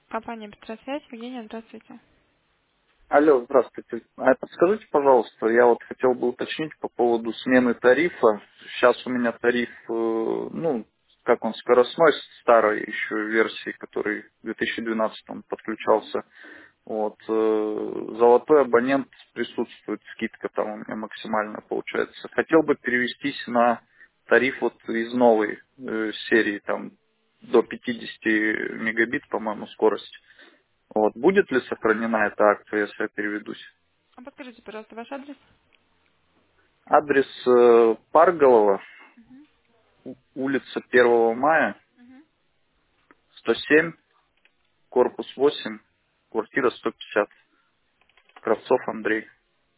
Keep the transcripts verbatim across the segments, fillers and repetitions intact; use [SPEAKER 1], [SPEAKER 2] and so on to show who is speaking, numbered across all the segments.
[SPEAKER 1] Компания «Быстросвязь». Евгения, здравствуйте.
[SPEAKER 2] Алло, здравствуйте. А подскажите, пожалуйста, я вот хотел бы уточнить по поводу смены тарифа. Сейчас у меня тариф, э, ну, как он, скоростной, старой еще версии, который в две тысячи двенадцатом подключался. Вот, э, золотой абонент присутствует, скидка там у меня максимальная получается. Хотел бы перевестись на тариф вот из новой э, серии, там, до пятидесяти мегабит, по-моему, скорость. Вот. Будет ли сохранена эта акция, если я переведусь?
[SPEAKER 1] А подскажите, пожалуйста, ваш адрес?
[SPEAKER 2] Адрес э, Парголова,
[SPEAKER 1] Мгм.
[SPEAKER 2] у- улица первого мая,
[SPEAKER 1] Мгм.
[SPEAKER 2] сто семь, корпус восемь, квартира сто пятьдесят. Кравцов Андрей.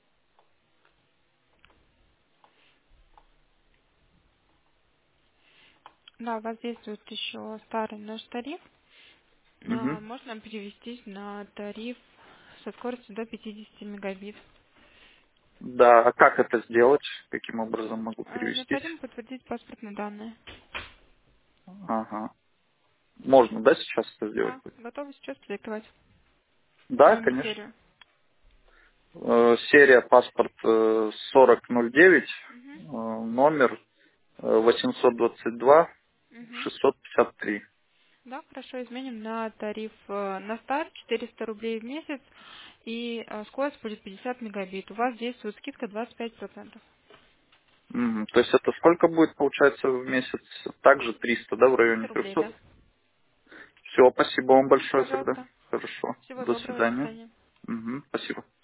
[SPEAKER 1] Да, у вас действует еще старый наш тариф. А,
[SPEAKER 2] Мгм.
[SPEAKER 1] Можно перевестись на тариф со скоростью до пятидесяти мегабит.
[SPEAKER 2] Да, а как это сделать? Каким образом могу
[SPEAKER 1] А,
[SPEAKER 2] перевестись?
[SPEAKER 1] Необходимо подтвердить паспортные данные.
[SPEAKER 2] Ага. Можно, да, сейчас это сделать?
[SPEAKER 1] Да, готовы сейчас продиктовать
[SPEAKER 2] Да,
[SPEAKER 1] номер
[SPEAKER 2] конечно.
[SPEAKER 1] серию.
[SPEAKER 2] Э, серия паспорт э, сорок ноль девять, э,
[SPEAKER 1] Мгм.
[SPEAKER 2] номер э, восемьсот двадцать два
[SPEAKER 1] Мгм.
[SPEAKER 2] шестьсот пятьдесят три.
[SPEAKER 1] Да, хорошо, изменим на тариф э, на старт четыреста рублей в месяц и э, скорость будет пятьдесят мегабит. У вас действует скидка двадцать пять процентов.
[SPEAKER 2] Мгм. То есть это сколько будет, получается, в месяц? Также триста, да, в
[SPEAKER 1] триста
[SPEAKER 2] районе
[SPEAKER 1] рублей,
[SPEAKER 2] трехсот?
[SPEAKER 1] да.
[SPEAKER 2] Все, спасибо вам
[SPEAKER 1] Мгм,
[SPEAKER 2] большое тогда.
[SPEAKER 1] пожалуйста.
[SPEAKER 2] Хорошо.
[SPEAKER 1] Всего
[SPEAKER 2] До
[SPEAKER 1] доброго, до
[SPEAKER 2] свидания.
[SPEAKER 1] свидания.
[SPEAKER 2] Мгм. Спасибо.